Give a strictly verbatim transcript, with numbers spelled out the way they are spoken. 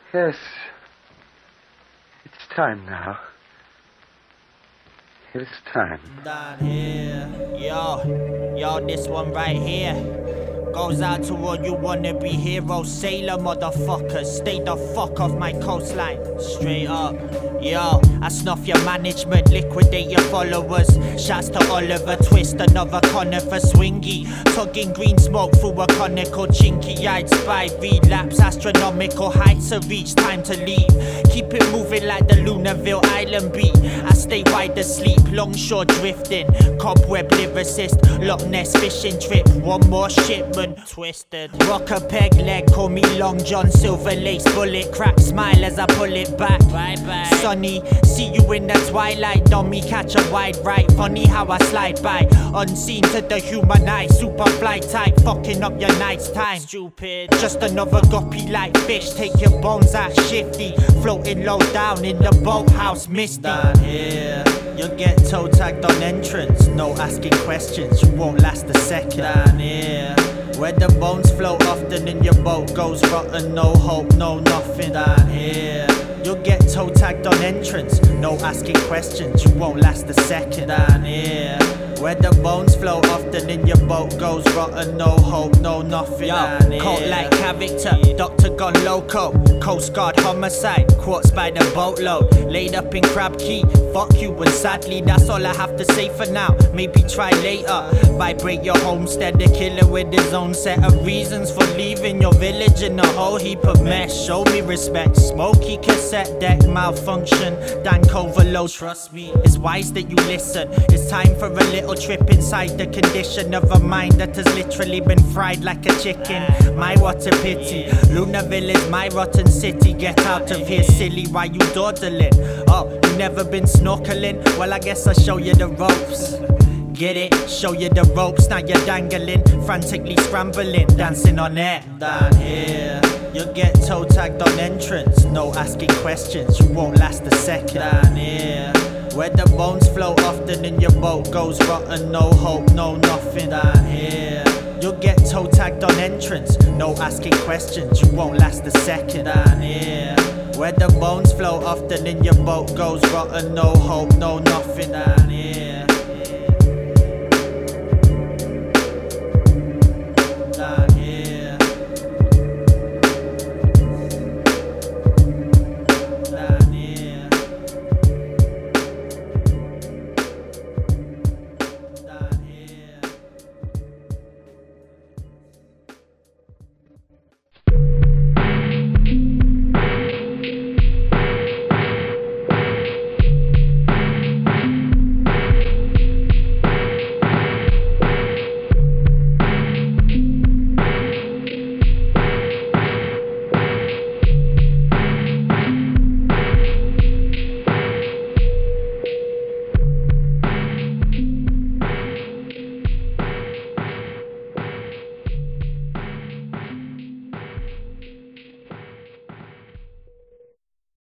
Yes. It's time now. It's time. Down here. Yo, yo, this one right here goes out to all you wannabe heroes, sailor motherfuckers. Stay the fuck off my coastline. Straight up. Yo, I snuff your management, liquidate your followers. Shouts to Oliver Twist, another conifer swingy. Tugging green smoke through a conical, chinky-eyed spy. Relapse, astronomical heights of reach, time to leave. Keep it moving like the Lunarville Island beat. I stay wide asleep, longshore drifting. Cobweb lyricist, Loch Ness fishing trip. One more shipment, twisted. Rock a peg leg, call me Long John, silver lace bullet. Crack smile as I pull it back. Bye bye. Sunny, see you in the twilight. Dummy, catch a wide right. Funny how I slide by, unseen to the human eye. Super fly type, fucking up your night's time. Stupid, just another guppy like fish. Take your bones out shifty, floating low down in the boathouse misty. Down here, you'll get toe tagged on entrance. No asking questions, you won't last a second. Down here, where the bones float often and your boat goes rotten. No hope, no nothing. Down here, you'll get toe tagged on entrance. No asking questions, you won't last a second. Down here, where the bones flow often and your boat goes rotten. No hope, no nothing. Yo, cult like character, doctor gone loco. Coast Guard homicide, quartz by the boatload. Laid up in Crab Key, fuck you and sadly that's all I have to say for now. Maybe try later. Vibrate your homestead, the killer with his own set of reasons for leaving your village in a whole heap of mess. Show me respect, smoky cassette deck malfunction. Dan Covelo, trust me, it's wise that you listen. It's time for a little trip inside the condition of a mind that has literally been fried like a chicken. My what a pity, Lunarville is my rotten city. Get out of here silly, why you dawdling? Oh, you never been snorkeling? Well I guess I'll show you the ropes. Get it? Show you the ropes, now you're dangling, frantically scrambling, dancing on air. Down here, you'll get toe tagged on entrance. No asking questions, you won't last a second. Down here, where the bones float often and your boat goes rotten. No hope, no nothing. Down here, you'll get toe tagged on entrance. No asking questions, you won't last a second. Down here, where the bones float often and your boat goes rotten. No hope, no nothing. Down here.